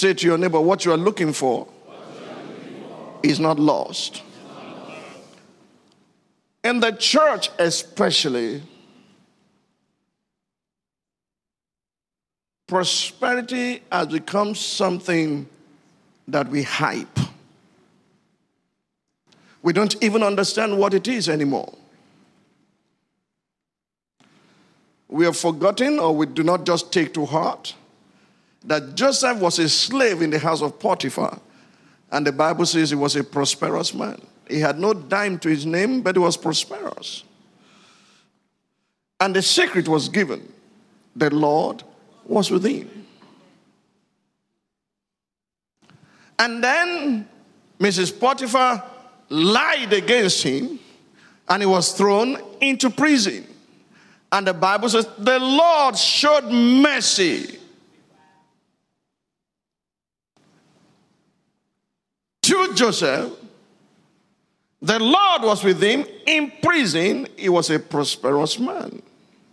Say to your neighbor, what you are looking for is not lost. In the church especially, prosperity has become something that we hype. We don't even understand what it is anymore. We have forgotten, or we do not just take to heart, that Joseph was a slave in the house of Potiphar. And the Bible says he was a prosperous man. He had no dime to his name, but he was prosperous. And the secret was given. The Lord was with him. And then Mrs. Potiphar lied against him, and he was thrown into prison. And the Bible says the Lord showed mercy to Joseph. The Lord was with him in prison. He was a prosperous man.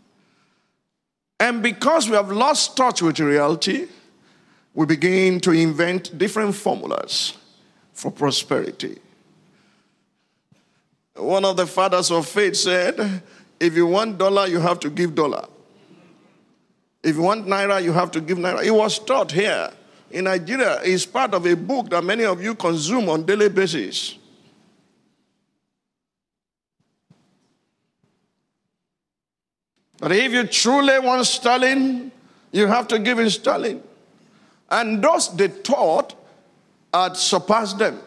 And because we have lost touch with reality, we begin to invent different formulas for prosperity. One of the fathers of faith said, if you want dollar, you have to give dollar. If you want naira, you have to give naira. It was taught here in Nigeria. It's part of a book that many of you consume on a daily basis. But if you truly want sterling, you have to give in sterling. And those they taught had surpassed them.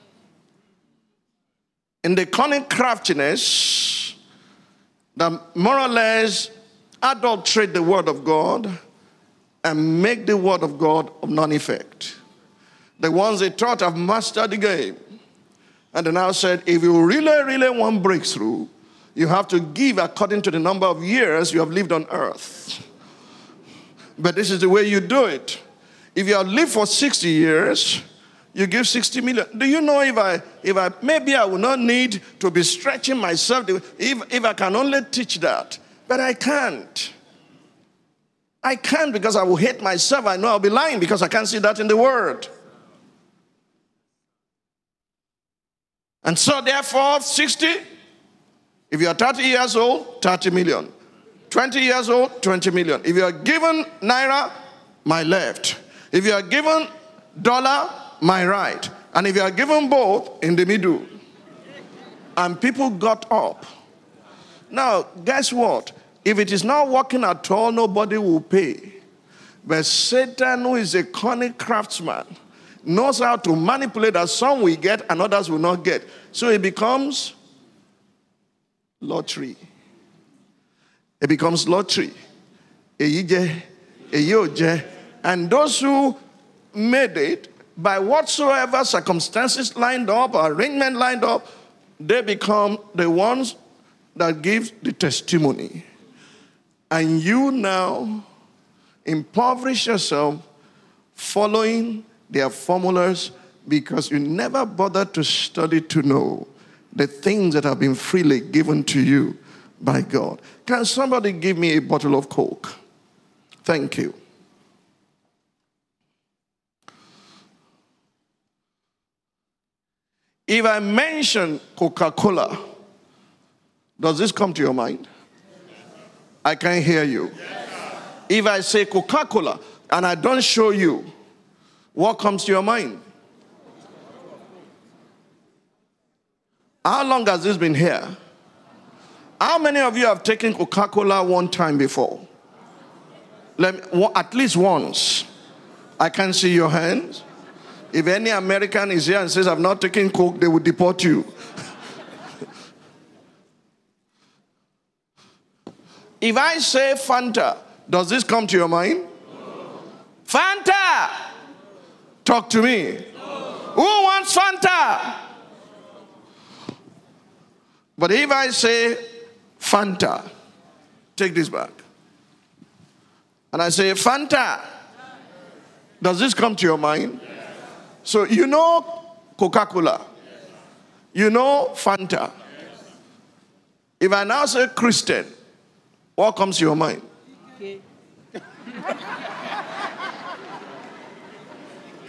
In the cunning craftiness that more or less adulterate the word of God and make the word of God of none effect. The ones they taught have mastered the game. And they now said, if you really want breakthrough, you have to give according to the number of years you have lived on earth. But this is the way you do it. If you have lived for 60 years, you give 60 million. Do you know maybe I will not need to be stretching myself if I can only teach that. But I can't. I can't because I will hate myself. I know I'll be lying because I can't see that in the word. And so therefore, 60, if you are 30 years old, 30 million. 20 years old, 20 million. If you are given naira, my left. If you are given dollar, my right. And if you are given both, in the middle. And people got up. Now, guess what? If it is not working at all, nobody will pay. But Satan, who is a cunning craftsman, knows how to manipulate that some will get and others will not get. So it becomes lottery. It becomes lottery. And those who made it, by whatsoever circumstances lined up, or arrangement lined up, they become the ones that give the testimony. And you now impoverish yourself following their formulas because you never bothered to study to know the things that have been freely given to you by God. Can somebody give me a bottle of Coke? Thank you. If I mention Coca-Cola, does this come to your mind? I can't hear you. If I say Coca-Cola and I don't show you, what comes to your mind? How long has this been here? How many of you have taken Coca-Cola one time before? At least once. I can't see your hands. If any American is here and says, I've not taken Coke, they will deport you. If I say Fanta, does this come to your mind? No. Fanta! Talk to me. No. Who wants Fanta? But if I say Fanta, take this back. And I say Fanta, does this come to your mind? Yes. So you know Coca-Cola. Yes. You know Fanta. Yes. If I now say Christian, what comes to your mind? Okay.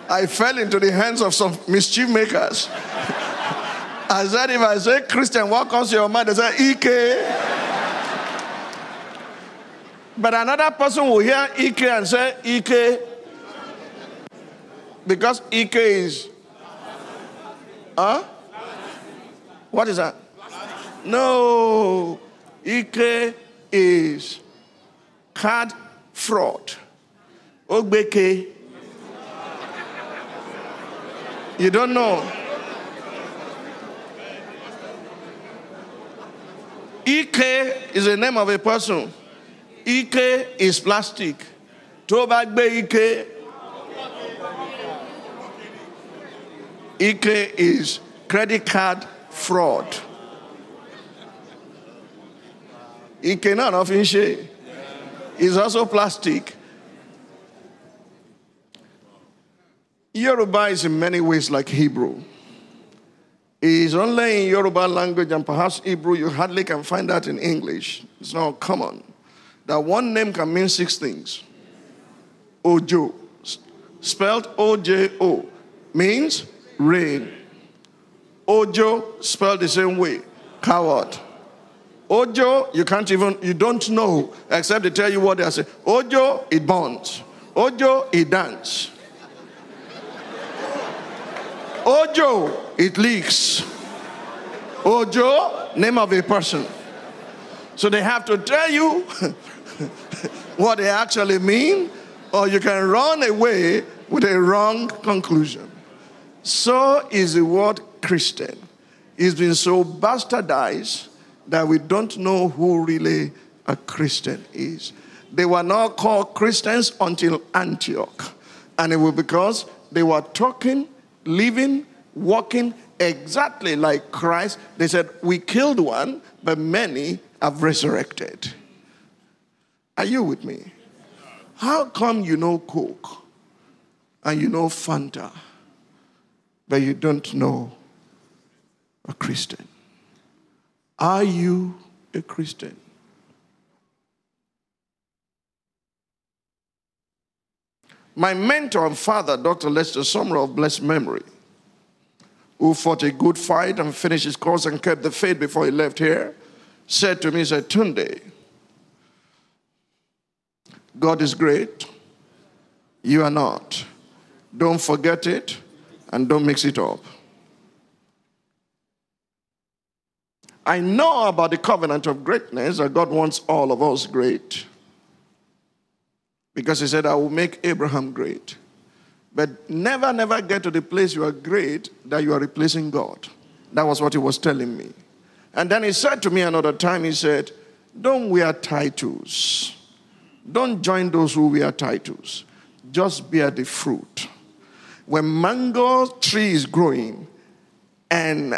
I fell into the hands of some mischief makers. I said, if I say Christian, what comes to your mind? They say, Ike. But another person will hear Ike and say, Ike. Because Ike is, what is that? No. Ike is card fraud. Ogbeke. You don't know. Ike is the name of a person. Ike is plastic. Tobagbe Ike. Ike is credit card fraud. Ike not often share. Is also plastic. Yoruba is in many ways like Hebrew. It is only in Yoruba language and perhaps Hebrew you hardly can find that in English. It's not common. That one name can mean 6 things. Ojo, spelled O-J-O, means rain. Ojo, spelled the same way, coward. Ojo, you don't know, except they tell you what they are saying. Ojo, it burns. Ojo, it dance. Ojo, it leaks. Ojo, name of a person. So they have to tell you what they actually mean, or you can run away with a wrong conclusion. So is the word Christian. It's been so bastardized that we don't know who really a Christian is. They were not called Christians until Antioch. And it was because they were talking, living, walking exactly like Christ. They said, we killed one, but many have resurrected. Are you with me? How come you know Coke and you know Fanta, but you don't know a Christian? Are you a Christian? My mentor and father, Dr. Lester Sumrall of blessed memory, who fought a good fight and finished his course and kept the faith before he left here, said to me, he said, Tunde, God is great. You are not. Don't forget it and don't mix it up. I know about the covenant of greatness that God wants all of us great. Because he said, I will make Abraham great. But never get to the place you are great that you are replacing God. That was what he was telling me. And then he said to me another time, he said, don't wear titles. Don't join those who wear titles. Just bear the fruit. When mango tree is growing and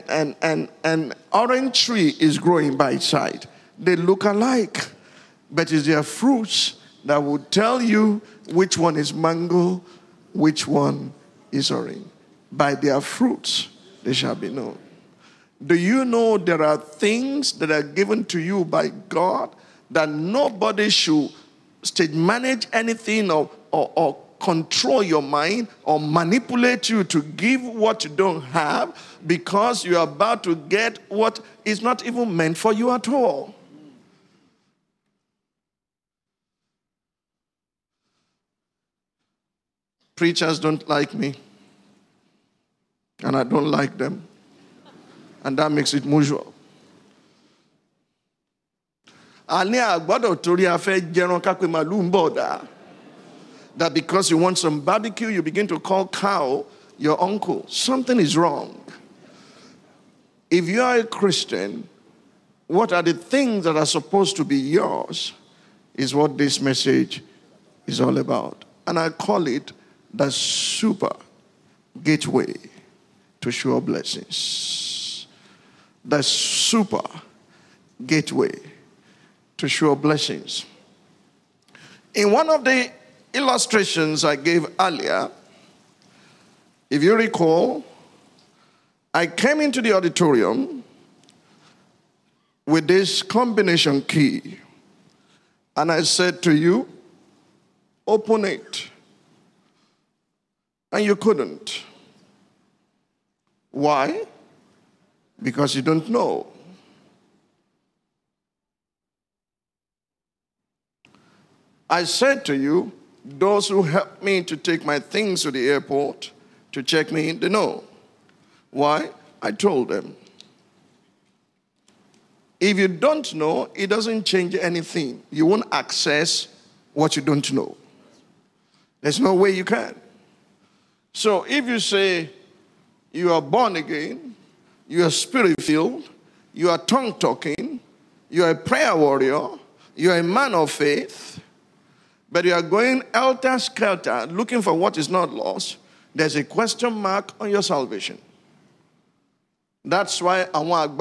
orange tree is growing by its side, they look alike. But it's their fruits that will tell you which one is mango, which one is orange. By their fruits they shall be known. Do you know there are things that are given to you by God that nobody should stage manage anything or control your mind or manipulate you to give what you don't have, because you're about to get what is not even meant for you at all? Preachers don't like me, and I don't like them, and that makes it mutual. That because you want some barbecue, you begin to call cow your uncle. Something is wrong. If you are a Christian, what are the things that are supposed to be yours is what this message is all about. And I call it the super gateway to sure blessings. The super gateway to sure blessings. In one of the illustrations I gave earlier, if you recall, I came into the auditorium with this combination key, and I said to you, open it. And you couldn't. Why? Because you don't know. I said to you, those who helped me to take my things to the airport to check me in, they know. Why? I told them. If you don't know, it doesn't change anything. You won't access what you don't know. There's no way you can. So if you say you are born again, you are spirit-filled, you are tongue-talking, you are a prayer warrior, you are a man of faith, but you are going helter-skelter looking for what is not lost, there's a question mark on your salvation. That's why don't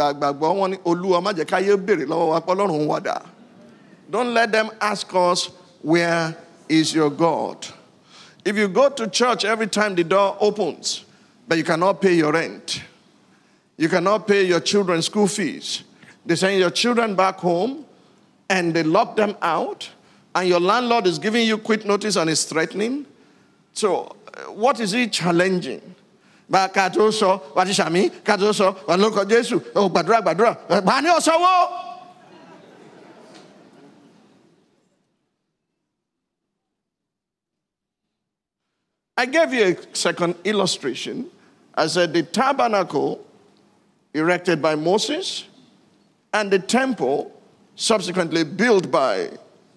let them ask us, where is your God? If you go to church every time the door opens, but you cannot pay your rent, you cannot pay your children's school fees, they send your children back home and they lock them out, and your landlord is giving you quit notice and is threatening. So what is he challenging? I gave you a second illustration. I said the tabernacle erected by Moses and the temple subsequently built by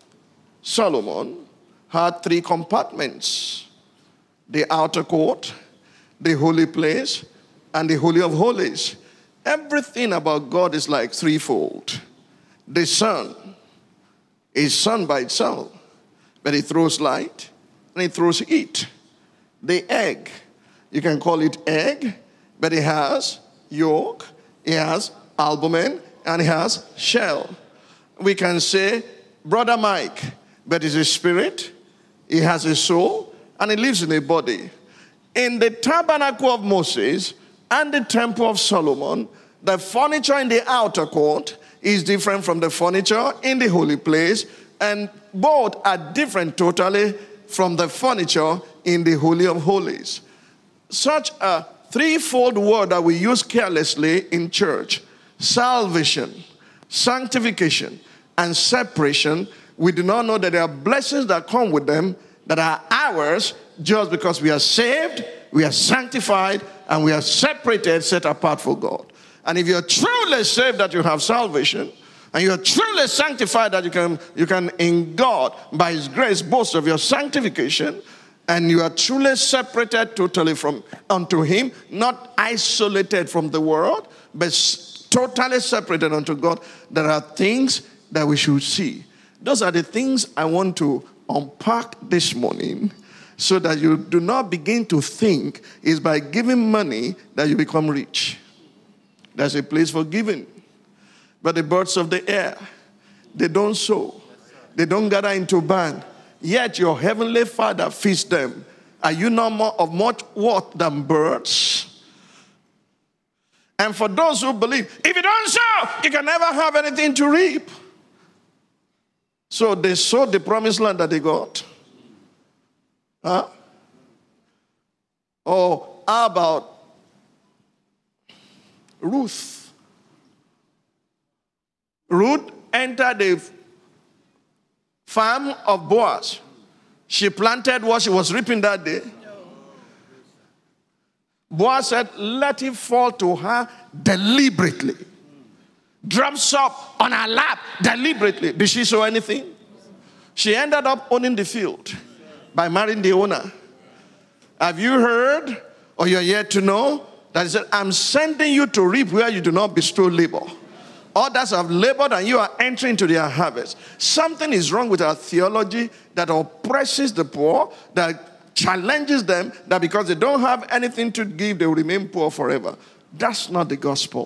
Solomon had 3 compartments: the outer court, the holy place, and the Holy of Holies. Everything about God is like threefold. The sun is sun by itself, but it throws light and it throws heat. The egg, you can call it egg, but it has yolk, it has albumen, and it has shell. We can say, Brother Mike, but it's a spirit, he has a soul, and he lives in a body. In the tabernacle of Moses and the temple of Solomon, the furniture in the outer court is different from the furniture in the holy place, and both are different totally from the furniture in the Holy of Holies. Such a threefold word that we use carelessly in church: salvation, sanctification, and separation. We do not know that there are blessings that come with them that are ours just because we are saved, we are sanctified, and we are separated, set apart for God. And if you're truly saved, that you have salvation, and you're truly sanctified, that you can in God, by His grace, boast of your sanctification, and you are truly separated totally unto Him, not isolated from the world, but totally separated unto God, there are things that we should see. Those are the things I want to unpack this morning, so that you do not begin to think it's by giving money that you become rich. There's a place for giving. But the birds of the air, they don't sow. They don't gather into band. Yet your heavenly Father feeds them. Are you not more of much worth than birds? And for those who believe, if you don't sow, you can never have anything to reap. So they sowed the promised land that they got. Huh? Oh, how about Ruth? Ruth entered the farm of Boaz. She planted what she was reaping that day. Boaz said, let it fall to her deliberately. Drops up on her lap deliberately. Did she sow anything? She ended up owning the field by marrying the owner. Have you heard, or you're yet to know, that he said, I'm sending you to reap where you do not bestow labor. Others have labored and you are entering into their harvest. Something is wrong with our theology that oppresses the poor, that challenges them, that because they don't have anything to give, they will remain poor forever. That's not the gospel.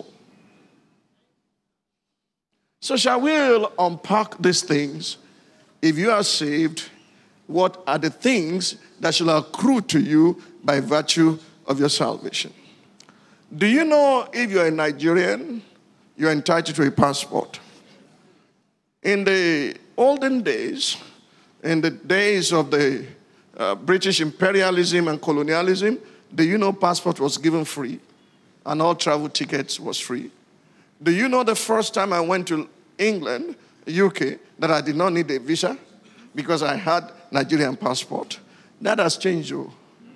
So shall we unpack these things? If you are saved, what are the things that shall accrue to you by virtue of your salvation? Do you know if you're a Nigerian, you're entitled to a passport? In the olden days, in the days of the British imperialism and colonialism, do you know passport was given free? And all travel tickets was free? Do you know the first time I went to England, UK, that I did not need a visa because I had Nigerian passport? That has changed, though.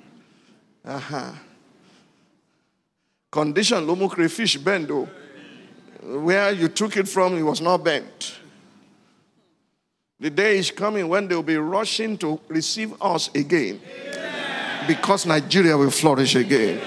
Condition, lomo crayfish bend, though. Where you took it from, it was not bent. The day is coming when they will be rushing to receive us again. Because Nigeria will flourish again.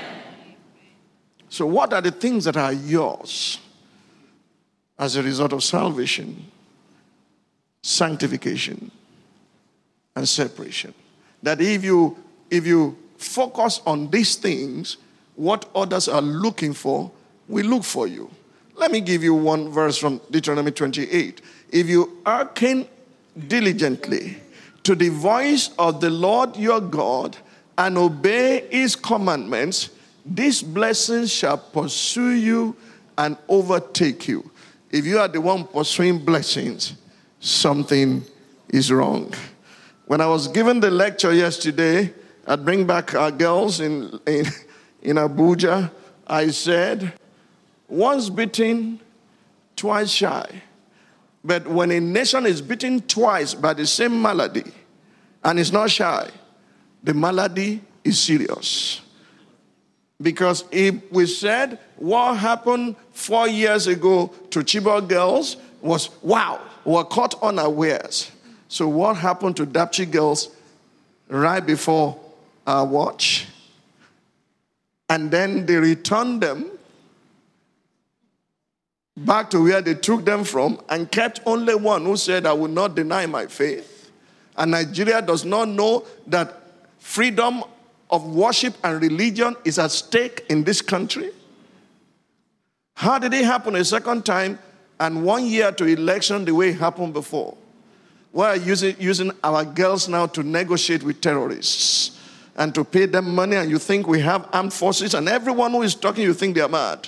So what are the things that are yours as a result of salvation, sanctification, and separation? That if you focus on these things, what others are looking for will look for you. Let me give you one verse from Deuteronomy 28. If you hearken diligently to the voice of the Lord your God and obey his commandments, these blessings shall pursue you and overtake you. If you are the one pursuing blessings, something is wrong. When I was given the lecture yesterday, I'd bring back our girls in Abuja. I said, once bitten, twice shy. But when a nation is bitten twice by the same malady and is not shy, the malady is serious. Because if we said what happened 4 years ago to Chibok girls was, wow, were caught unawares. So what happened to Dapchi girls right before our watch? And then they returned them back to where they took them from and kept only one who said, I will not deny my faith. And Nigeria does not know that freedom of worship and religion is at stake in this country. How did it happen a second time and 1 year to election the way it happened before? We're using our girls now to negotiate with terrorists and to pay them money, and you think we have armed forces, and everyone who is talking, you think they are mad.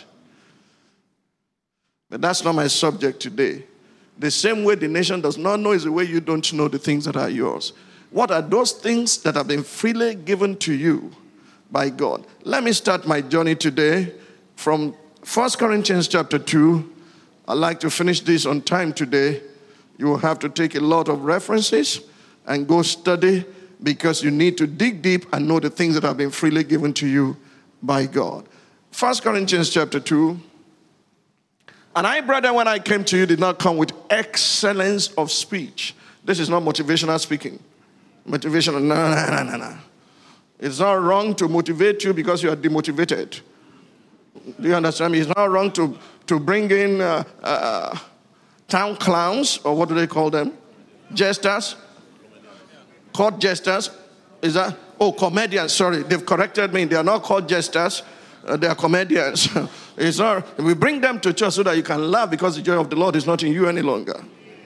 But that's not my subject today. The same way the nation does not know is the way you don't know the things that are yours. What are those things that have been freely given to you by God? Let me start my journey today from 1 Corinthians chapter 2. I'd like to finish this on time today. You will have to take a lot of references and go study, because you need to dig deep and know the things that have been freely given to you by God. 1 Corinthians chapter 2. And I, brethren, when I came to you, did not come with excellence of speech. This is not motivational speaking. Motivational, no. It's not wrong to motivate you because you are demotivated. Do you understand me? It's not wrong to bring in town clowns, or what do they call them? Jesters? Court jesters? Is that? Oh, comedians, sorry. They've corrected me. They are not called jesters. They are comedians. It's not, we bring them to church so that you can laugh, because the joy of the Lord is not in you any longer.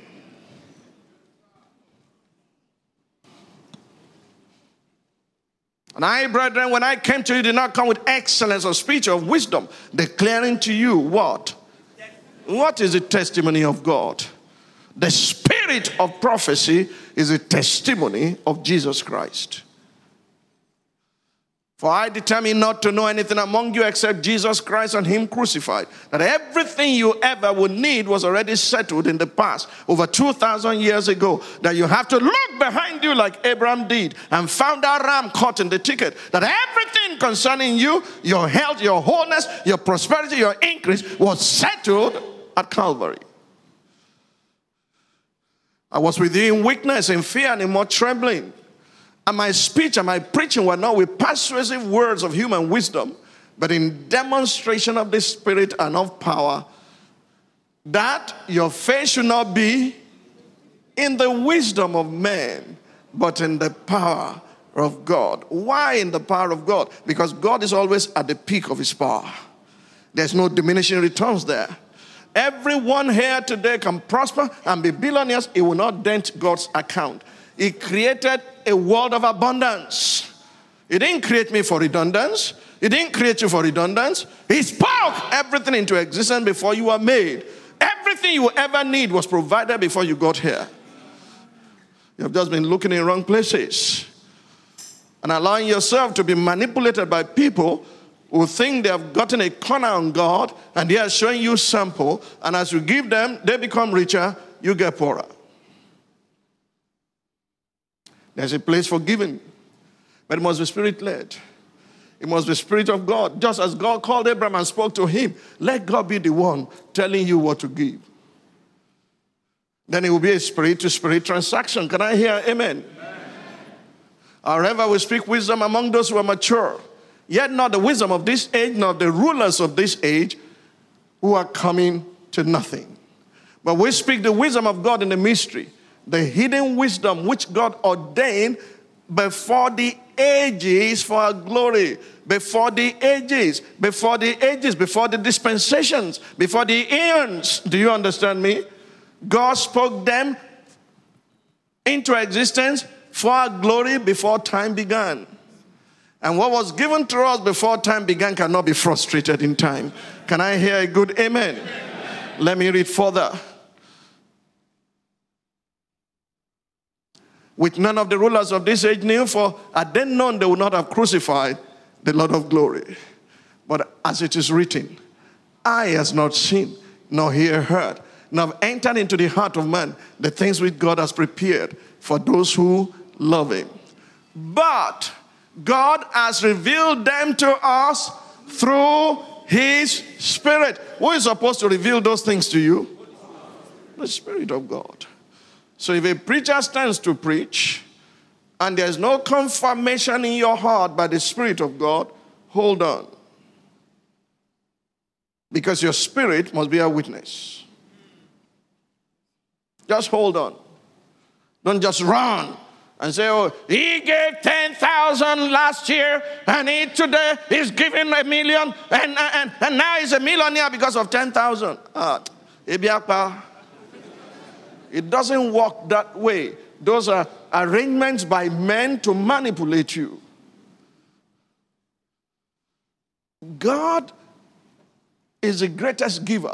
And I, brethren, when I came to you, did not come with excellence of speech or of wisdom, declaring to you what? What is the testimony of God? The spirit of prophecy is a testimony of Jesus Christ. For I determined not to know anything among you except Jesus Christ and him crucified. That everything you ever would need was already settled in the past, over 2,000 years ago. That you have to look behind you like Abraham did and found that ram caught in the thicket. That everything concerning you, your health, your wholeness, your prosperity, your increase, was settled at Calvary. I was with you in weakness, in fear, and in much trembling. And my speech and my preaching were not with persuasive words of human wisdom, but in demonstration of the Spirit and of power, that your faith should not be in the wisdom of man, but in the power of God. Why in the power of God? Because God is always at the peak of his power. There's no diminishing returns there. Everyone here today can prosper and be billionaires. It will not dent God's account. He created a world of abundance. He didn't create me for redundance. He didn't create you for redundance. He spoke everything into existence before you were made. Everything you ever need was provided before you got here. You have just been looking in wrong places. and allowing yourself to be manipulated by people who think they have gotten a corner on God, and they are showing you sample, and as you give them, they become richer, you get poorer. There's a place for giving, but it must be spirit-led. It must be Spirit of God. Just as God called Abraham and spoke to him, let God be the one telling you what to give. Then it will be a spirit-to-spirit transaction. Can I hear amen? However, we speak wisdom among those who are mature, yet not the wisdom of this age, nor the rulers of this age who are coming to nothing. But we speak the wisdom of God in the mystery, the hidden wisdom which God ordained before the ages for our glory. Before the ages, before the ages, before the dispensations, before the eons. Do you understand me? God spoke them into existence for our glory before time began. And what was given to us before time began cannot be frustrated in time. Can I hear a good amen? Amen. Let me read further. Which none of the rulers of this age knew, for had they known, they would not have crucified the Lord of glory. But as it is written, eye has not seen, nor ear heard, nor have entered into the heart of man the things which God has prepared for those who love him. But God has revealed them to us through his Spirit. Who is supposed to reveal those things to you? The Spirit of God. So if a preacher stands to preach and there's no confirmation in your heart by the Spirit of God, hold on. Because your spirit must be a witness. Just hold on. Don't just run and say, oh, he gave 10,000 last year and he today is giving $1 million and now he's a millionaire because of 10,000. It doesn't work that way. Those are arrangements by men to manipulate you. God is the greatest giver.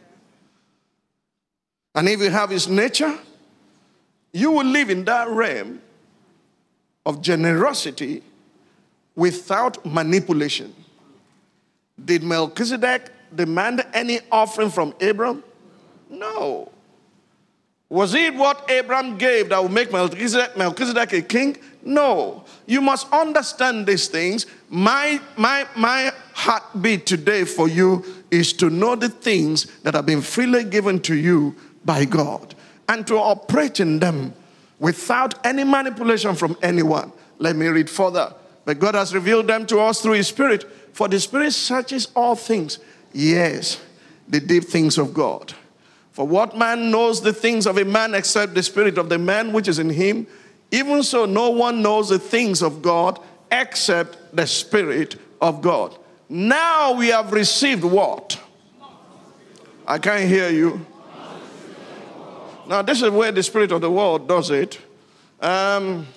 And if you have his nature, you will live in that realm of generosity without manipulation. Did Melchizedek demand any offering from Abram? No. Was it what Abraham gave that would make Melchizedek a king? No. You must understand these things. My heartbeat today for you is to know the things that have been freely given to you by God and to operate in them without any manipulation from anyone. Let me read further. But God has revealed them to us through his Spirit. For the Spirit searches all things. Yes, the deep things of God. For what man knows the things of a man except the spirit of the man which is in him? Even so, no one knows the things of God except the Spirit of God. Now we have received what? I can't hear you. Now this is where the spirit of the world does it. I'm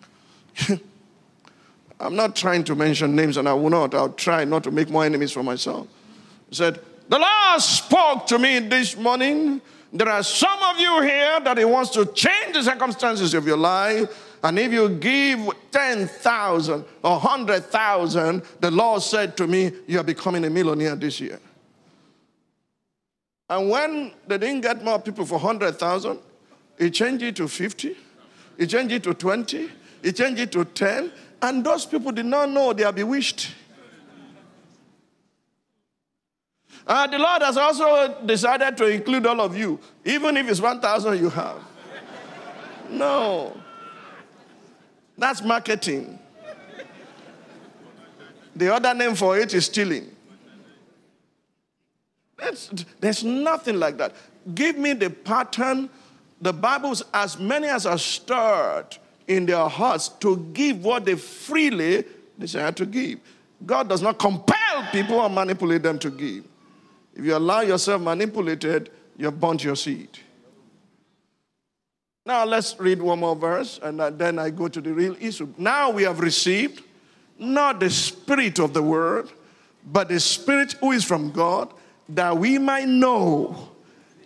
not trying to mention names, and I will not. I'll try not to make more enemies for myself. He said, the Lord spoke to me this morning. There are some of you here that he wants to change the circumstances of your life. And if you give 10,000 or 100,000, the Lord said to me, you are becoming a millionaire this year. And when they didn't get more people for 100,000, he changed it to 50. He changed it to 20. He changed it to 10. And those people did not know they are bewitched. The Lord has also decided to include all of you, even if it's 1,000 you have. No. That's marketing. The other name for it is stealing. There's nothing like that. Give me the pattern. The Bible's as many as are stirred in their hearts to give what they freely desire to give. God does not compel people or manipulate them to give. If you allow yourself manipulated, you've burnt your seed. Now let's read one more verse, and then I go to the real issue. Now we have received not the spirit of the world, but the Spirit who is from God, that we might know.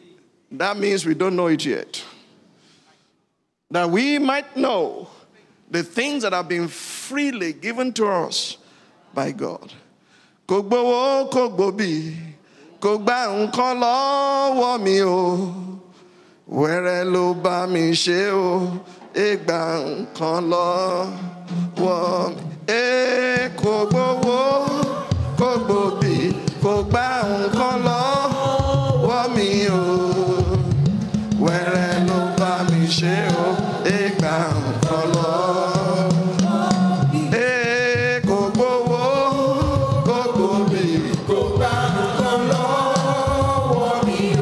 That means we don't know it yet. That we might know the things that have been freely given to us by God. Kò gbowó, kò gbòbí, kò gba nǹkan lọ́wọ́ mi o. Wẹ́rẹ́ ló bá mi ṣe o, gba nǹkan lọ́wọ́ mi. Kò gbowó, kò gbòbí, kò gba nǹkan lọ́wọ́ mi o. Wẹ́rẹ́ ló bá mi ṣe o, gba nǹkan lọ́wọ́ mi. Kò gbowó, kò gbòbí, kò gba nǹkan lọ́wọ́ mi o.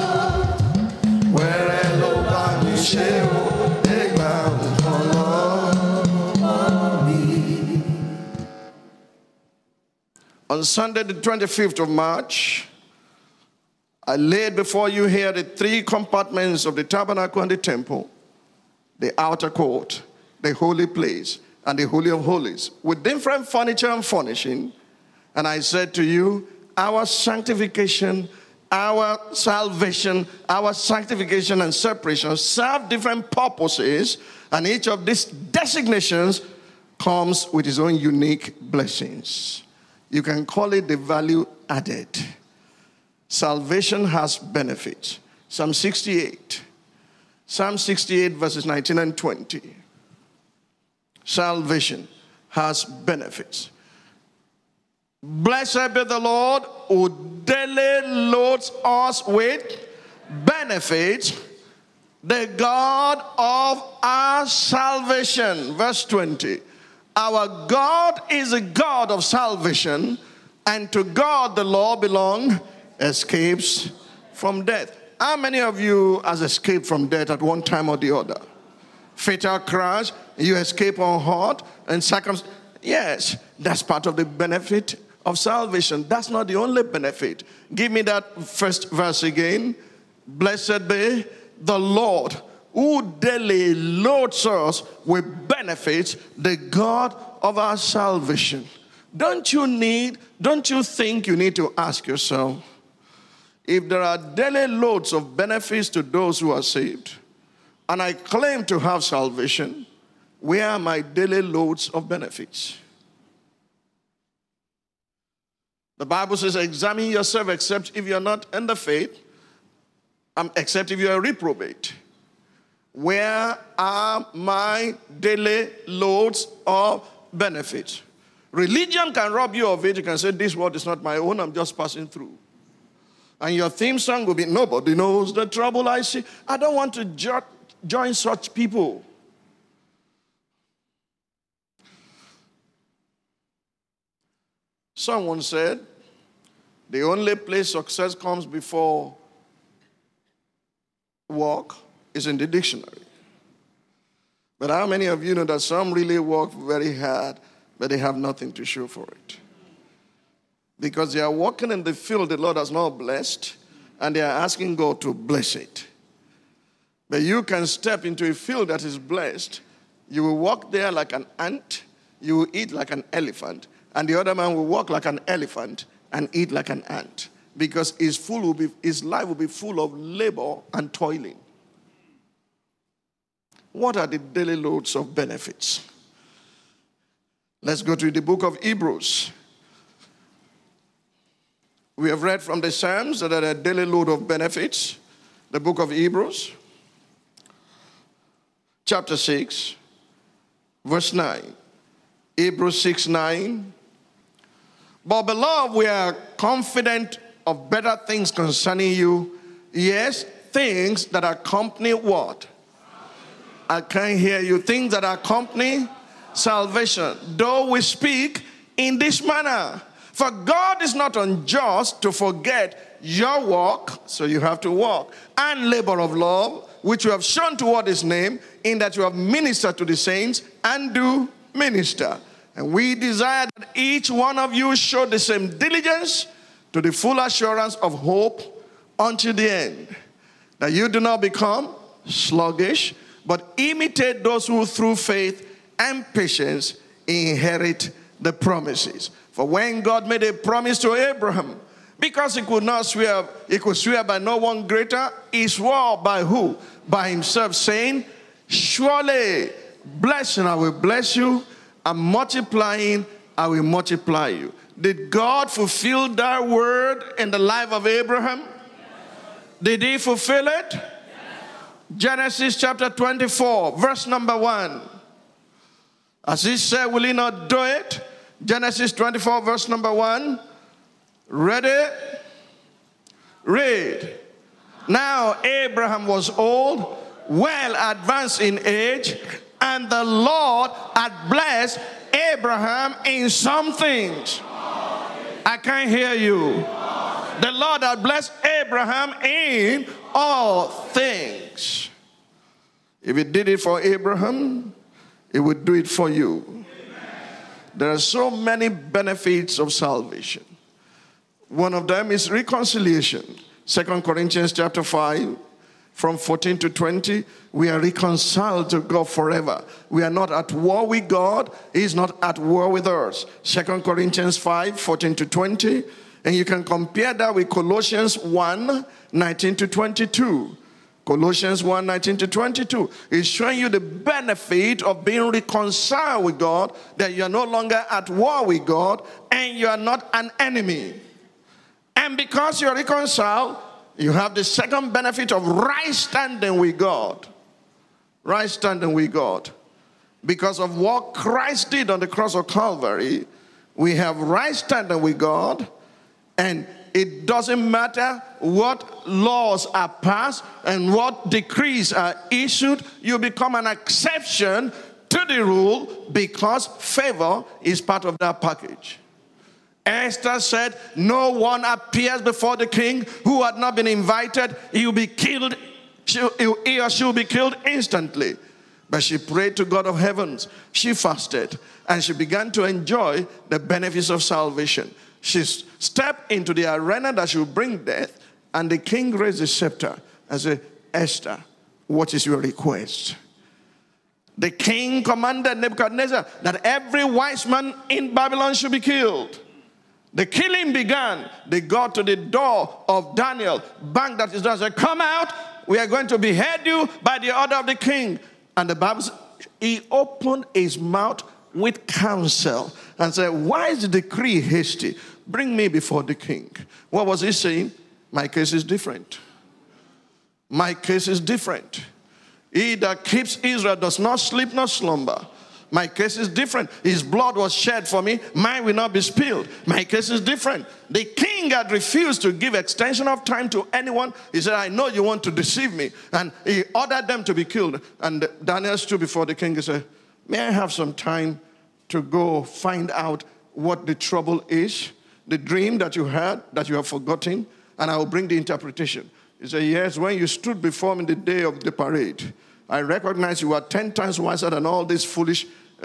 Wẹ́rẹ́ ló bá mi ṣe o, gba nǹkan lọ́wọ́ mi. On Sunday, the 25th of March, I laid before you here the three compartments of the tabernacle and the temple, the outer court, the holy place, and the Holy of Holies, with different furniture and furnishing. And I said to you, our sanctification, our salvation, our sanctification and separation serve different purposes, and each of these designations comes with its own unique blessings. You can call it the value added. Salvation has benefits. Psalm 68. Psalm 68 verses 19 and 20. Salvation has benefits. Blessed be the Lord who daily loads us with benefits, the God of our salvation. Verse 20. Our God is a God of salvation, and to God the law belongs escapes from death. How many of you has escaped from death at one time or the other? Fatal crash, you escape unhurt and circumstance. Yes, that's part of the benefit of salvation. That's not the only benefit. Give me that first verse again. Blessed be the Lord who daily loads us with benefits, the God of our salvation. Don't you think you need to ask yourself, if there are daily loads of benefits to those who are saved, and I claim to have salvation, where are my daily loads of benefits? The Bible says, examine yourself except if you're not in the faith, except if you're a reprobate. Where are my daily loads of benefits? Religion can rob you of it. You can say, this world is not my own, I'm just passing through. And your theme song will be, nobody knows the trouble I see. I don't want to join such people. Someone said, the only place success comes before work is in the dictionary. But how many of you know that some really work very hard, but they have nothing to show for it? Because they are walking in the field the Lord has not blessed, and they are asking God to bless it. But you can step into a field that is blessed. You will walk there like an ant, you will eat like an elephant, and the other man will walk like an elephant and eat like an ant, because his life will be full of labor and toiling. What are the daily loads of benefits? Let's go to the book of Hebrews. We have read from the Psalms that are a daily load of benefits. The book of Hebrews, chapter 6, verse 9. Hebrews 6, 9. But beloved, we are confident of better things concerning you. Yes, things that accompany what? I can't hear you. Things that accompany salvation. Though we speak in this manner. For God is not unjust to forget your work, so you have to walk, and labor of love, which you have shown toward his name, in that you have ministered to the saints and do minister. And we desire that each one of you show the same diligence to the full assurance of hope unto the end, that you do not become sluggish, but imitate those who through faith and patience inherit the promises. For when God made a promise to Abraham, because he could not swear, he could swear by no one greater, he swore by who? By himself, saying, surely Blessing, I will bless you. And multiplying, I will multiply you. Did God fulfill that word in the life of Abraham? Did he fulfill it? Genesis chapter 24, verse number 1. As he said, will he not do it? Genesis 24, verse number 1. Ready? Read. Now Abraham was old, well advanced in age, and the Lord had blessed Abraham in some things. I can't hear you. The Lord had blessed Abraham in all things. If he did it for Abraham, he would do it for you. There are so many benefits of salvation. One of them is reconciliation. 2 Corinthians chapter 5, from 14 to 20, we are reconciled to God forever. We are not at war with God. He is not at war with us. 2 Corinthians 5, 14 to 20. And you can compare that with Colossians 1, 19 to 22. Colossians 1, 19 to 22 is showing you the benefit of being reconciled with God, that you are no longer at war with God and you are not an enemy. And because you're reconciled, you have the second benefit of right standing with God. Right standing with God. Because of what Christ did on the cross of Calvary, we have right standing with God, and it doesn't matter what laws are passed and what decrees are issued, you become an exception to the rule because favor is part of that package. Esther said, no one appears before the king who had not been invited. He will be killed. He or she will be killed instantly. But she prayed to God of heavens. She fasted. And she began to enjoy the benefits of salvation. She stepped into the arena that she would bring death. And the king raised the scepter and said, Esther, what is your request? The king commanded Nebuchadnezzar that every wise man in Babylon should be killed. The killing began. They got to the door of Daniel, banged at his door, said, come out, we are going to behead you by the order of the king. And the Bible says, he opened his mouth with counsel and said, why is the decree hasty? Bring me before the king. What was he saying? My case is different. My case is different. He that keeps Israel does not sleep nor slumber. My case is different. His blood was shed for me. Mine will not be spilled. My case is different. The king had refused to give extension of time to anyone. He said, I know you want to deceive me. And he ordered them to be killed. And Daniel stood before the king and said, may I have some time to go find out what the trouble is? The dream that you had, that you have forgotten, and I will bring the interpretation. He said, yes, when you stood before me the day of the parade, I recognize you are 10 times wiser than all these foolish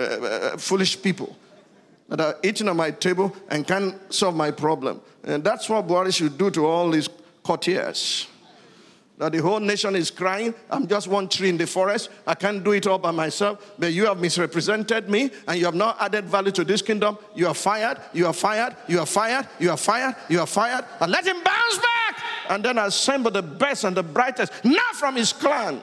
people that are eating on my table and can't solve my problem. And that's what Buhari should do to all these courtiers. That the whole nation is crying, I'm just one tree in the forest, I can't do it all by myself, but you have misrepresented me and you have not added value to this kingdom. You are fired, you are fired, you are fired, you are fired, you are fired, and let him bounce back and then assemble the best and the brightest, not from his clan.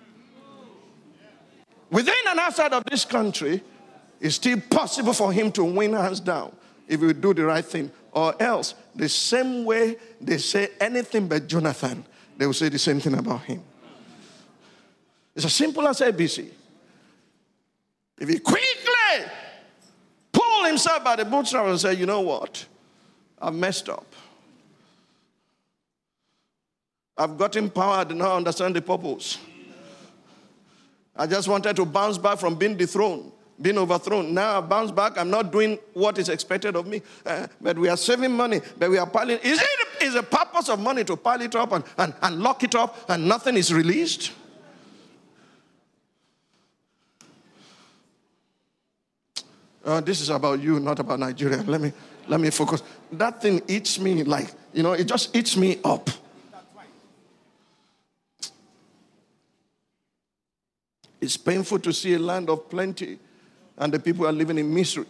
Within and outside of this country, it's still possible for him to win hands down if we do the right thing. Or else, the same way they say anything but Jonathan, they will say the same thing about him. It's as simple as ABC. If he quickly pull himself by the bootstrap and say, you know what? I've messed up. I've gotten power, I did not understand the purpose. I just wanted to bounce back from being dethroned, being overthrown. Now I bounce back. I'm not doing what is expected of me. But we are saving money. But we are piling. Is the purpose of money to pile it up and lock it up and nothing is released? This is about you, not about Nigeria. Let me focus. That thing eats me like, it just eats me up. It's painful to see a land of plenty and the people are living in misery.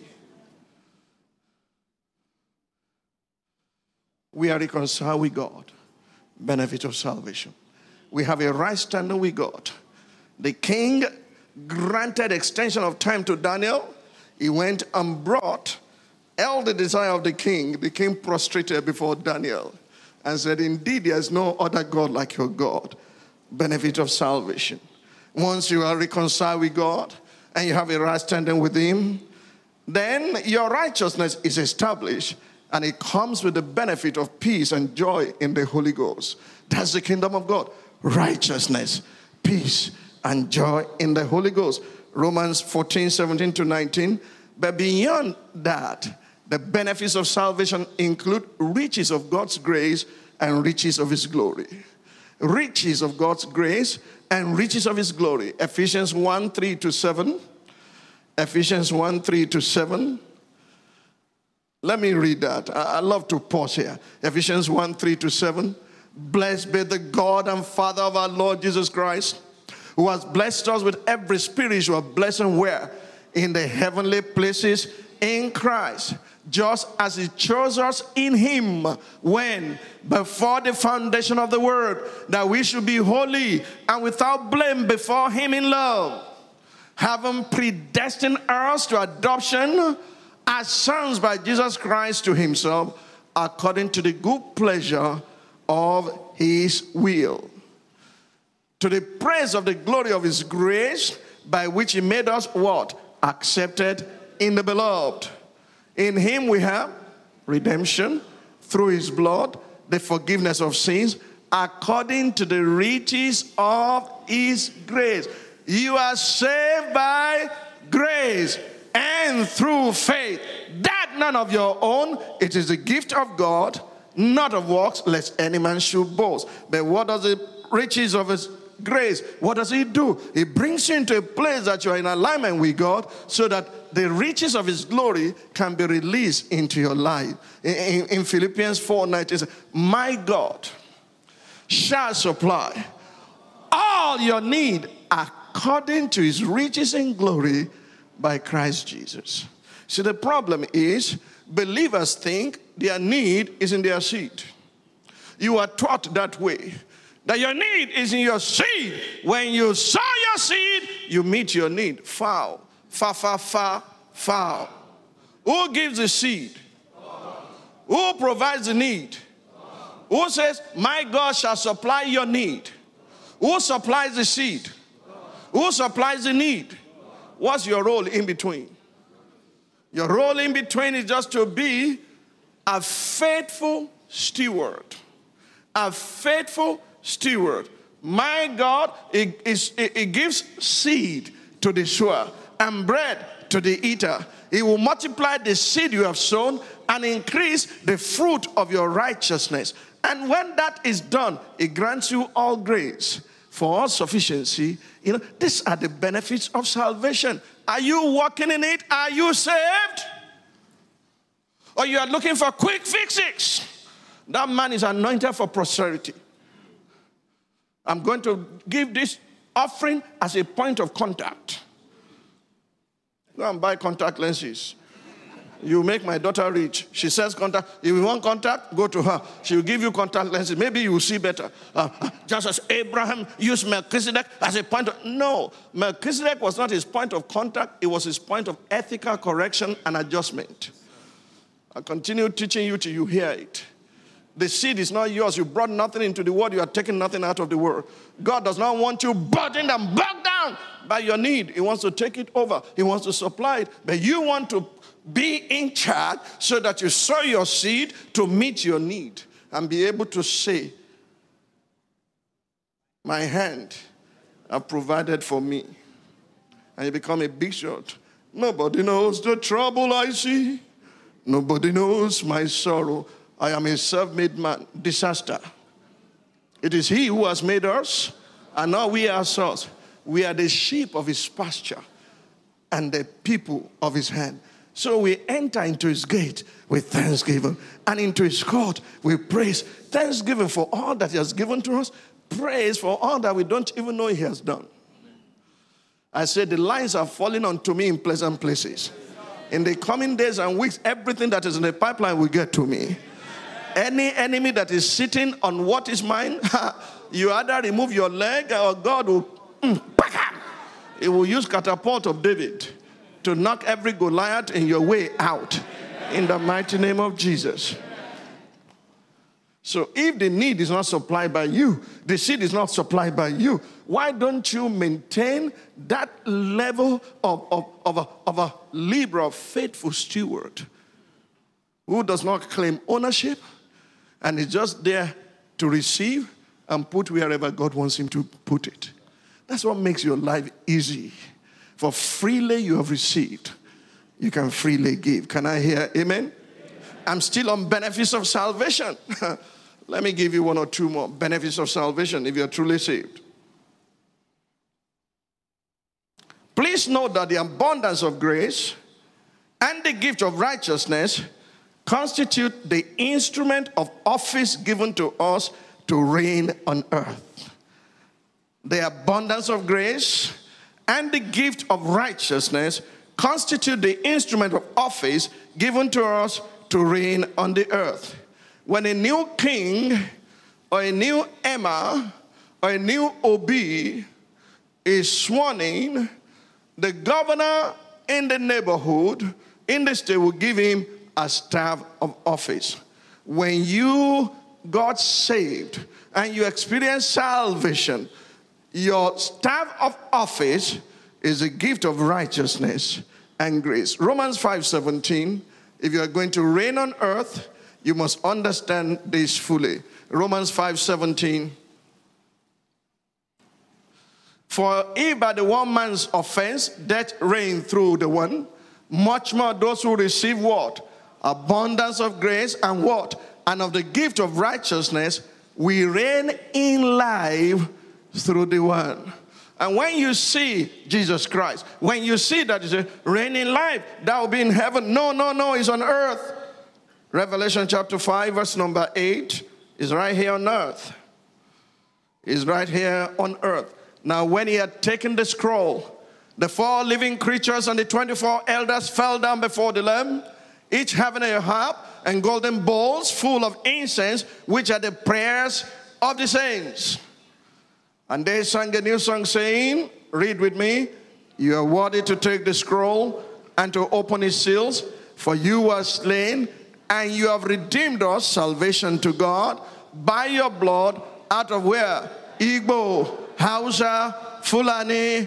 We are reconciled with God. Benefit of salvation. We have a right standing with God. The king granted extension of time to Daniel. He went and brought all the desire of the king. The king prostrated before Daniel and said, indeed, there is no other God like your God. Benefit of salvation. Once you are reconciled with God and you have a right standing with him, then your righteousness is established, and it comes with the benefit of peace and joy in the Holy Ghost. That's the kingdom of God. Righteousness, peace, and joy in the Holy Ghost. Romans 14:17-19. But beyond that, the benefits of salvation include riches of God's grace and riches of his glory. Riches of God's grace and riches of his glory. Ephesians 1:3-7. Ephesians 1:3-7. Let me read that. I love to pause here. Ephesians 1:3-7. Blessed be the God and Father of our Lord Jesus Christ, who has blessed us with every spiritual blessing where? In the heavenly places in Christ, just as he chose us in him when? Before the foundation of the world, that we should be holy and without blame before him in love, having predestined us to adoption as sons by Jesus Christ to himself, according to the good pleasure of his will, to the praise of the glory of his grace, by which he made us what? Accepted in the beloved. In him we have redemption through his blood, the forgiveness of sins, according to the riches of his grace. You are saved by grace and through faith, that none of your own. It is the gift of God, not of works, lest any man should boast. But what does the riches of his grace, what does he do? He brings you into a place that you are in alignment with God, so that the riches of his glory can be released into your life. In Philippians 4:19, it says, my God shall supply all your need according to his riches in glory by Christ Jesus. See, the problem is believers think their need is in their seed. You are taught that way, that your need is in your seed. When you sow your seed, you meet your need. Foul. Foul. Who gives the seed? Who provides the need? Who says, my God shall supply your need? Who supplies the seed? Who supplies the need? What's your role in between? Your role in between is just to be a faithful steward. A faithful steward. My God, it gives seed to the sower and bread to the eater. He will multiply the seed you have sown and increase the fruit of your righteousness. And when that is done, it grants you all grace for all sufficiency. You know, these are the benefits of salvation. Are you walking in it? Are you saved? Or you are looking for quick fixes? That man is anointed for prosperity. I'm going to give this offering as a point of contact. Go and buy contact lenses. You make my daughter rich. She says contact. If you want contact, go to her. She will give you contact lenses. Maybe you will see better. Just as Abraham used Melchizedek as a point of... No, Melchizedek was not his point of contact. It was his point of ethical correction and adjustment. I'll continue teaching you till you hear it. The seed is not yours. You brought nothing into the world. You are taking nothing out of the world. God does not want you burdened and bogged down by your need. He wants to take it over. He wants to supply it. But you want to be in charge so that you sow your seed to meet your need and be able to say, my hand have provided for me. And you become a big shot. Nobody knows the trouble I see. Nobody knows my sorrow. I am a self-made man. Disaster. It is he who has made us, and not we ourselves. We are the sheep of his pasture and the people of his hand. So we enter into his gate with thanksgiving, and into his court with praise. Thanksgiving for all that he has given to us. Praise for all that we don't even know he has done. I said the lines are falling onto me in pleasant places. In the coming days and weeks, everything that is in the pipeline will get to me. Any enemy that is sitting on what is mine, you either remove your leg or God will He will use catapult of David to knock every Goliath in your way out. In the mighty name of Jesus. So if the need is not supplied by you, the seed is not supplied by you, why don't you maintain that level of a liberal, faithful steward who does not claim ownership and is just there to receive and put wherever God wants him to put it? That's what makes your life easy. For freely you have received, you can freely give. Can I hear amen? I'm still on benefits of salvation. Let me give you one or two more benefits of salvation if you're truly saved. Please note that the abundance of grace and the gift of righteousness constitute the instrument of office given to us to reign on earth. The abundance of grace and the gift of righteousness constitute the instrument of office given to us to reign on the earth. When a new king or a new emir or a new OB is sworn in, the governor in the neighborhood, in the state, will give him a staff of office. When you got saved and you experience salvation, your staff of office is a gift of righteousness and grace. Romans 5:17, if you are going to reign on earth, you must understand this fully. Romans 5:17. For if by the one man's offense death reigned through the one, much more those who receive what? Abundance of grace and what? And of the gift of righteousness, we reign in life through the one. And when you see Jesus Christ, when you see that it's a reign in life, that will be in heaven. No, it's on earth. Revelation chapter 5, verse number 8 is right here on earth. Is right here on earth. Now, when he had taken the scroll, the 4 living creatures and the 24 elders fell down before the Lamb, each having a harp and golden bowls full of incense, which are the prayers of the saints. And they sang a new song saying, read with me, you are worthy to take the scroll and to open its seals, for you were slain, and you have redeemed us, salvation to God, by your blood, out of where? Igbo, Hausa, Fulani,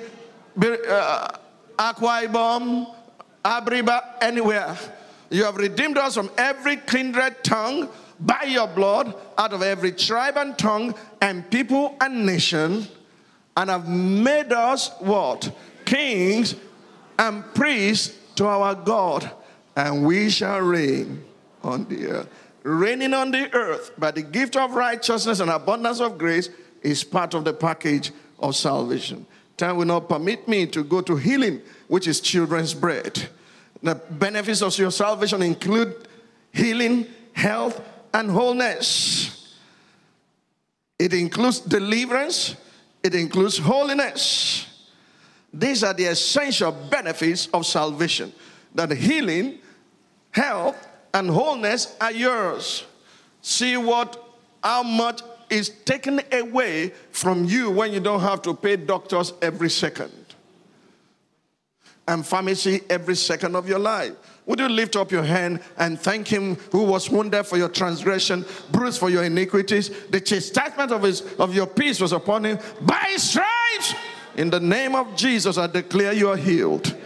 Akwa Ibom, Abriba, anywhere. You have redeemed us from every kindred tongue by your blood, out of every tribe and tongue and people and nation, and have made us what? Kings and priests to our God, and we shall reign on the earth. Reigning on the earth by the gift of righteousness and abundance of grace is part of the package of salvation. Time will not permit me to go to healing, which is children's bread. The benefits of your salvation include healing, health, and wholeness. It includes deliverance. It includes holiness. These are the essential benefits of salvation. That healing, health, and wholeness are yours. See how much is taken away from you when you don't have to pay doctors every second and pharmacy every second of your life. Would you lift up your hand and thank him who was wounded for your transgression, bruised for your iniquities? The chastisement of your peace was upon him. By his stripes, in the name of Jesus, I declare you are healed.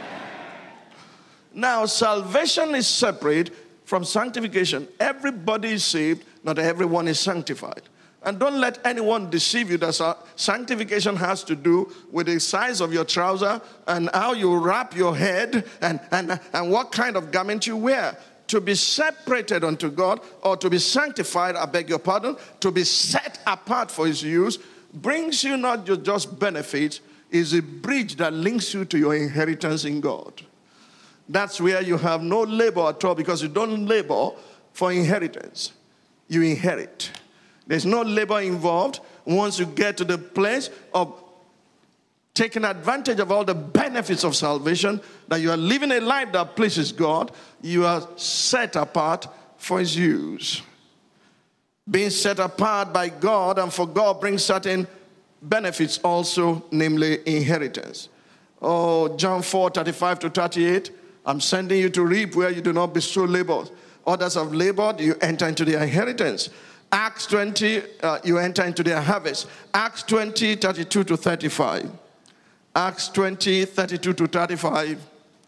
Now, salvation is separate from sanctification. Everybody is saved, not everyone is sanctified. And don't let anyone deceive you that sanctification has to do with the size of your trouser and how you wrap your head and what kind of garment you wear. To be separated unto God, or to be sanctified, I beg your pardon, to be set apart for his use, brings you not just benefits, is a bridge that links you to your inheritance in God. That's where you have no labor at all, because you don't labor for inheritance. You inherit. There's no labor involved. Once you get to the place of taking advantage of all the benefits of salvation, that you are living a life that pleases God, you are set apart for his use. Being set apart by God and for God brings certain benefits also, namely inheritance. Oh, John 4:35-38. I'm sending you to reap where you do not bestow labor. Others have labored, you enter into their inheritance. Acts 20, you enter into their harvest. Acts 20:32-35. Acts 20:32-35.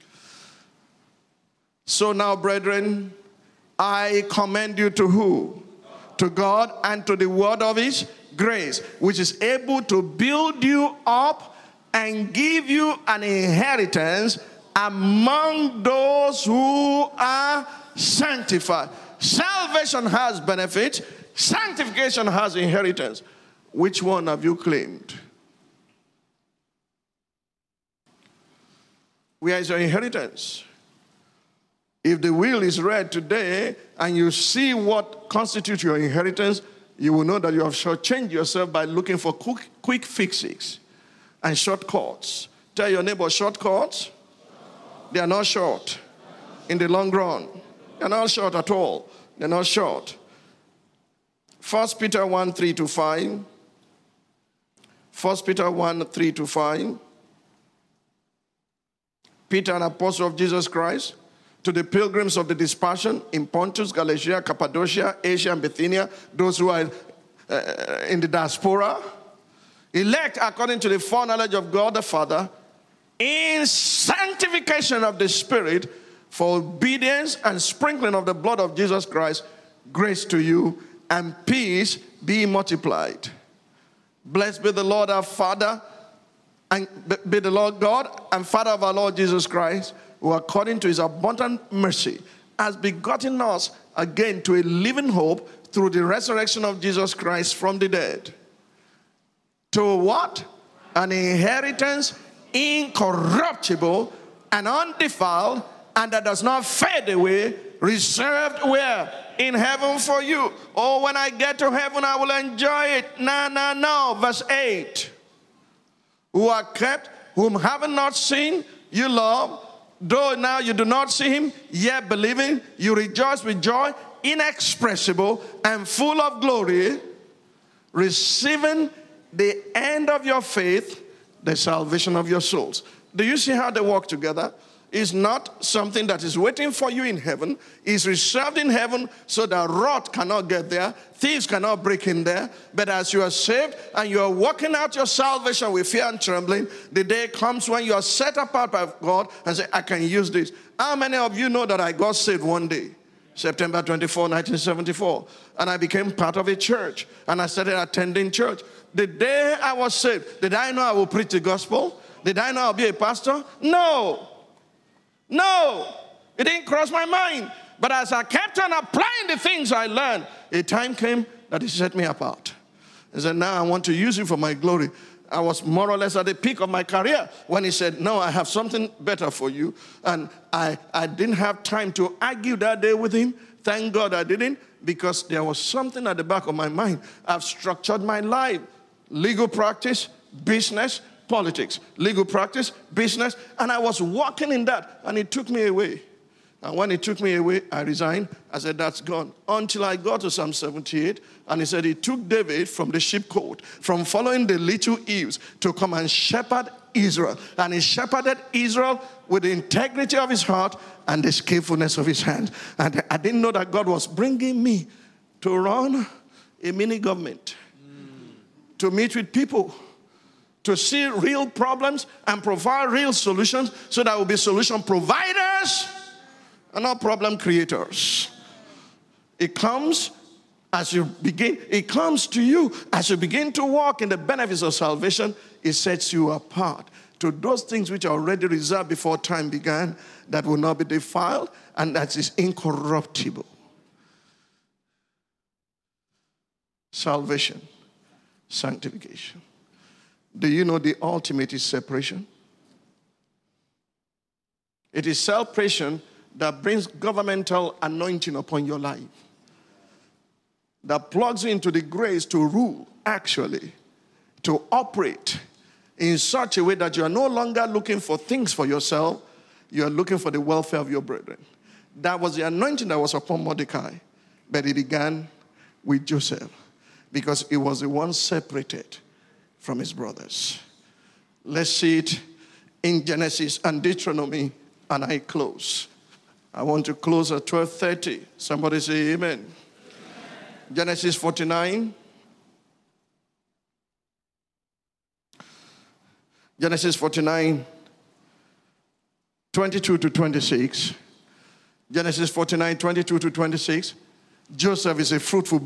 So now, brethren, I commend you to who? To God and to the word of his grace, which is able to build you up and give you an inheritance among those who are sanctified. Salvation has benefits. Sanctification has inheritance. Which one have you claimed? Where is your inheritance? If the will is read today and you see what constitutes your inheritance, you will know that you have shortchanged yourself by looking for quick fixes and shortcuts. Tell your neighbor, shortcuts, they are not short in the long run. They are not short at all. They're not short. 1 Peter 1:3-5. 1 Peter 1:3-5. Peter, an apostle of Jesus Christ, to the pilgrims of the dispersion in Pontus, Galatia, Cappadocia, Asia, and Bithynia, those who are in the diaspora, elect according to the foreknowledge of God the Father, in sanctification of the Spirit, for obedience and sprinkling of the blood of Jesus Christ, grace to you and peace be multiplied. Blessed be the Lord our Father, and be the Lord God and Father of our Lord Jesus Christ, who according to his abundant mercy has begotten us again to a living hope through the resurrection of Jesus Christ from the dead. To what? An inheritance incorruptible and undefiled, and that does not fade away, reserved where? In heaven for you. Oh, when I get to heaven, I will enjoy it. No. Verse 8. Who are kept, whom having not seen, you love. Though now you do not see him, yet believing, you rejoice with joy inexpressible and full of glory, receiving the end of your faith, the salvation of your souls. Do you see how they work together? It's not something that is waiting for you in heaven. It's reserved in heaven so that wrath cannot get there, thieves cannot break in there. But as you are saved and you are working out your salvation with fear and trembling, the day comes when you are set apart by God and say, I can use this. How many of you know that I got saved one day? September 24, 1974. And I became part of a church. And I started attending church. The day I was saved, did I know I would preach the gospel? Did I know I'll be a pastor? No, it didn't cross my mind. But as I kept on applying the things I learned, a time came that he set me apart. He said, now I want to use you for my glory. I was more or less at the peak of my career when he said, no, I have something better for you. And I didn't have time to argue that day with him. Thank God I didn't, because there was something at the back of my mind. I've structured my life. Legal practice, business, politics. Legal practice, business. And I was walking in that, and it took me away. And when it took me away, I resigned. I said, that's gone. Until I got to Psalm 78, and he said he took David from the sheepcote, from following the little Eves, to come and shepherd Israel. And he shepherded Israel with the integrity of his heart and the skillfulness of his hand. And I didn't know that God was bringing me to run a mini government, to meet with people, to see real problems and provide real solutions, so that we'll be solution providers and not problem creators. It comes as you begin, it comes to you as you begin to walk in the benefits of salvation. It sets you apart to those things which are already reserved before time began, that will not be defiled and that is incorruptible. Salvation, sanctification. Do you know the ultimate is separation? It is separation that brings governmental anointing upon your life, that plugs into the grace to rule, actually, to operate in such a way that you are no longer looking for things for yourself, you are looking for the welfare of your brethren. That was the anointing that was upon Mordecai, but it began with Joseph, because he was the one separated from his brothers. Let's see it in Genesis and Deuteronomy, and I close. I want to close at 12:30. Somebody say amen. Amen. Genesis 49. Genesis 49, 22 to 26. Genesis 49, 22 to 26. Joseph is a fruitful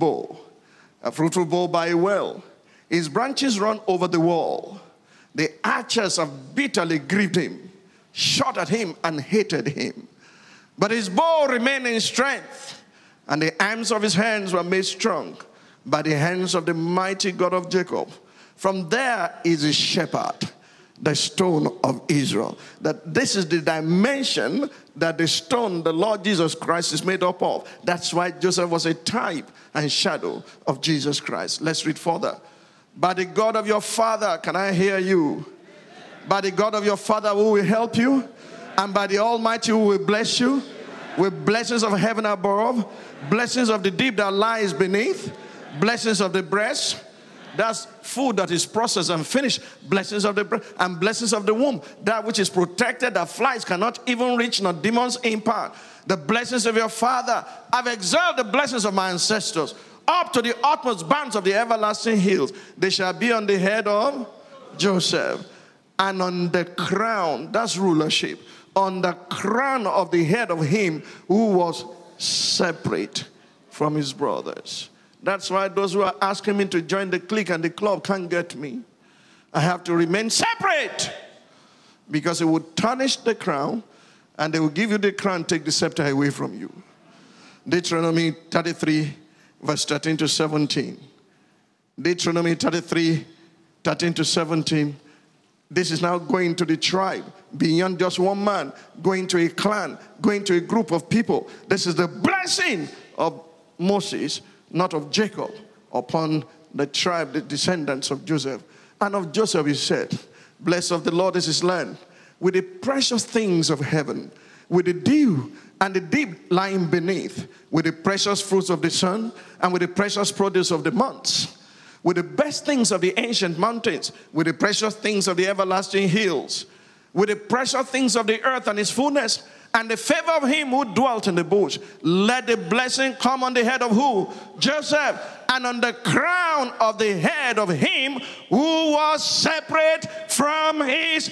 bough by a well. His branches run over the wall. The archers have bitterly grieved him, shot at him, and hated him. But his bow remained in strength, and the arms of his hands were made strong by the hands of the mighty God of Jacob. From there is a shepherd, the stone of Israel. That this is the dimension that the stone, the Lord Jesus Christ, is made up of. That's why Joseph was a type and shadow of Jesus Christ. Let's read further. By the God of your father, can I hear you? By the God of your father who will help you, and by the Almighty who will bless you with blessings of heaven above, blessings of the deep that lies beneath, blessings of the breast. That's food that is processed and finished. Blessings of the breast and blessings of the womb. That which is protected, that flies cannot even reach, nor demons impart. The blessings of your father. I've exalted the blessings of my ancestors up to the utmost bounds of the everlasting hills. They shall be on the head of Joseph, and on the crown, that's rulership, on the crown of the head of him who was separate from his brothers. That's why those who are asking me to join the clique and the club can't get me. I have to remain separate, because it would tarnish the crown, and they will give you the crown, take the scepter away from you. Deuteronomy 33, verse 13 to 17. Deuteronomy 33, 13 to 17. This is now going to the tribe, beyond just one man, going to a clan, going to a group of people. This is the blessing of Moses, not of Jacob, upon the tribe, the descendants of Joseph. And of Joseph he said, blessed of the Lord is his land, with the precious things of heaven, with the dew and the deep lying beneath, with the precious fruits of the sun, and with the precious produce of the months, with the best things of the ancient mountains, with the precious things of the everlasting hills, with the precious things of the earth and its fullness, and the favor of him who dwelt in the bush. Let the blessing come on the head of who? Joseph, and on the crown of the head of him who was separate from his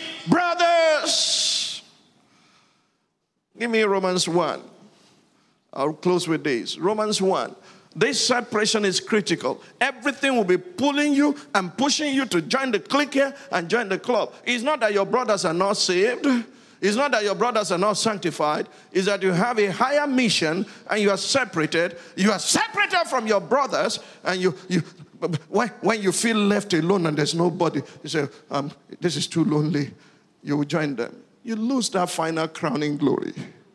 brothers. Give me Romans 1. I'll close with this. Romans 1. This separation is critical. Everything will be pulling you and pushing you to join the clique here and join the club. It's not that your brothers are not saved. It's not that your brothers are not sanctified. It's that you have a higher mission and you are separated. You are separated from your brothers, and when you feel left alone and there's nobody, you say, this is too lonely. You will join them. You lose that final crowning glory.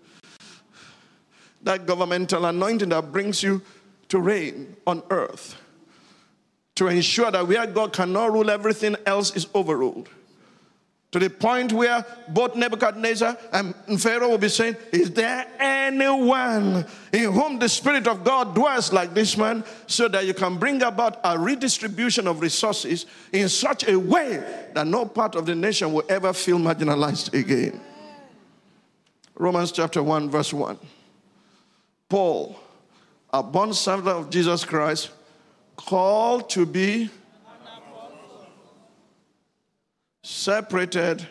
That governmental anointing that brings you to reign on earth, to ensure that where God cannot rule, everything else is overruled. To the point where both Nebuchadnezzar and Pharaoh will be saying, is there anyone in whom the Spirit of God dwells like this man, so that you can bring about a redistribution of resources in such a way that no part of the nation will ever feel marginalized again. Romans chapter 1, verse 1. Paul, a bondservant of Jesus Christ, called to be separated.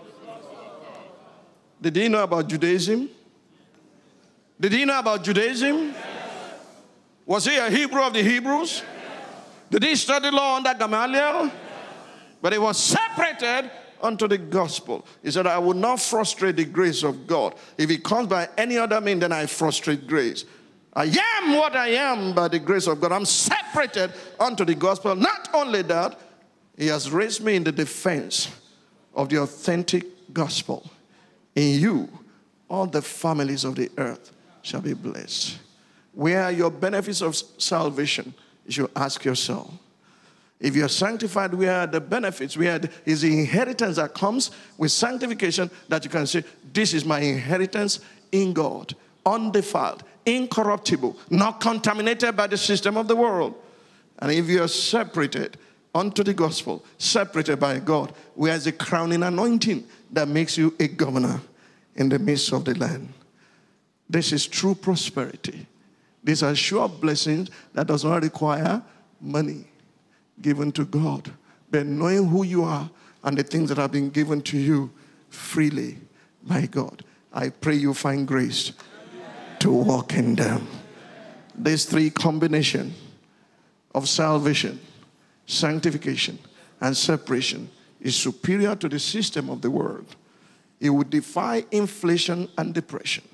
Did he know about Judaism? Did he know about Judaism? Yes. Was he a Hebrew of the Hebrews? Yes. Did he study law under Gamaliel? Yes. But he was separated unto the gospel. He said, I will not frustrate the grace of God. If it comes by any other means, then I frustrate grace. I am what I am by the grace of God. I'm separated unto the gospel. Not only that, he has raised me in the defense of the authentic gospel. In you, all the families of the earth shall be blessed. Where are your benefits of salvation? You should ask yourself. If you're sanctified, where are the benefits? Where is the inheritance that comes with sanctification, that you can say, this is my inheritance in God, undefiled, incorruptible, not contaminated by the system of the world. And if you're separated, unto the gospel, separated by God, where is a crowning anointing that makes you a governor in the midst of the land. This is true prosperity. These are sure blessings that does not require money given to God, but knowing who you are and the things that have been given to you freely by God. I pray you find grace to walk in them. These three combinations of salvation, sanctification, and separation is superior to the system of the world. It would defy inflation and depression.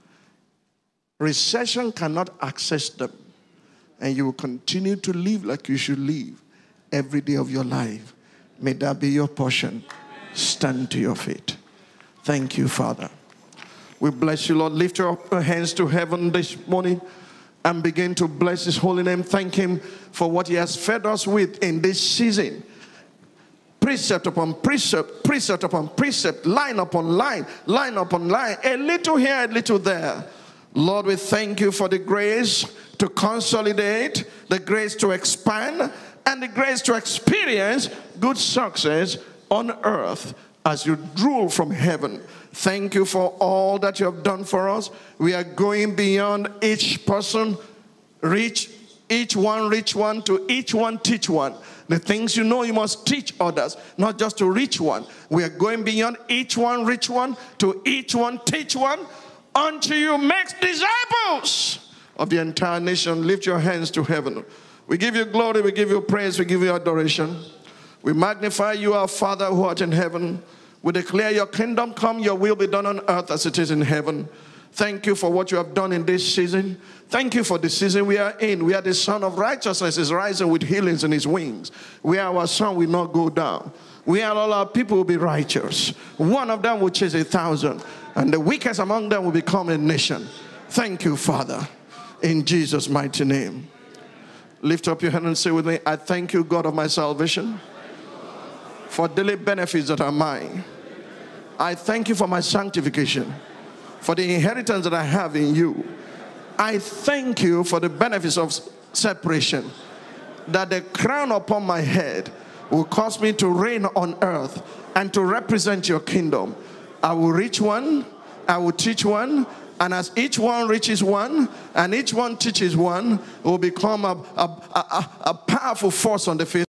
Recession cannot access them, and you will continue to live like you should live every day of your life. May that be your portion. Stand to your feet. Thank you, Father. We bless you, Lord. Lift your hands to heaven this morning and begin to bless his holy name. Thank him for what he has fed us with in this season. Precept upon precept, precept upon precept, line upon line, line upon line, a little here, a little there. Lord, we thank you for the grace to consolidate, the grace to expand, and the grace to experience good success on earth as you drool from heaven. Thank you for all that you have done for us. We are going beyond each person, reach one to each one teach one. The things you know you must teach others, not just to reach one. We are going beyond each one reach one to each one teach one, until you make disciples of the entire nation. Lift your hands to heaven. We give you glory, we give you praise, we give you adoration. We magnify you, our Father who art in heaven. We declare your kingdom come, your will be done on earth as it is in heaven. Thank you for what you have done in this season. Thank you for the season we are in. We are the Son of Righteousness is rising with healings in his wings. We are our son will not go down. We are all our people will be righteous. One of them will chase 1,000, and the weakest among them will become a nation. Thank you, Father, in Jesus' mighty name. Lift up your hand and say with me, I thank you, God of my salvation, for daily benefits that are mine. I thank you for my sanctification, for the inheritance that I have in you. I thank you for the benefits of separation, that the crown upon my head will cause me to reign on earth and to represent your kingdom. I will reach one, I will teach one, and as each one reaches one and each one teaches one, it will become a powerful force on the face